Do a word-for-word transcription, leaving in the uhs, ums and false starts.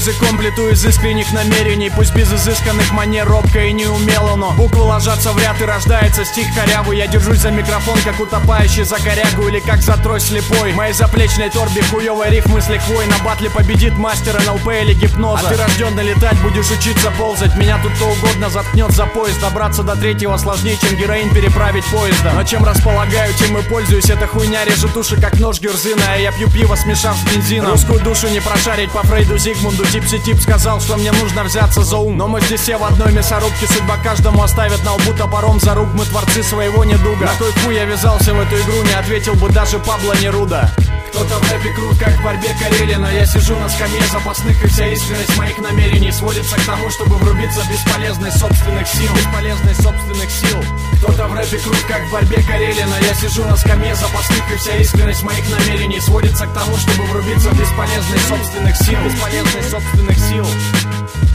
языком плету из искренних намерений, пусть без изысканных манер, робко и неумело, но буквы ложатся в ряд и рождается стих корявый. Я держусь за микрофон, как утопающий за корягу или как за трость слепой. В моей заплечной торбе хуёвой рифмы с лихвой. На батле победит мастер эн эл пэ или гипноза. А ты рожденный летать, будешь учиться ползать. Меня тут кто угодно заткнет за пояс. Добраться до третьего сложнее, чем героин переправить поезда. Но чем располагаю, тем и пользуюсь. Эта хуйня режет уши, как нож Гюрзына. А я пью пиво, смешав с бензином. Русскую душу не прошарить по Фрейду Зигмунду. Типси-тип сказал, что мне нужно взяться за ум. Но мы здесь все в одной мясорубке. Судьба каждому оставит на лбу топором за рук. Мы творцы своего недуга. На кой хуй я ввязался в эту игру, не ответил бы даже Пабло Неруда. Кто-то в рэпе крут, как в борьбе Карелина. Я сижу на скамье запасных, и вся искренность моих намерений сводится к тому, чтобы врубиться в бесполезность собственных сил. Бесполезность собственных сил. Кто-то в рэпе крут, как в борьбе Карелина. Я сижу на скамье запасных, и вся искренность моих намерений сводится к тому, чтобы врубиться в бесполезность собственных сил. Бесполезность собственных сил.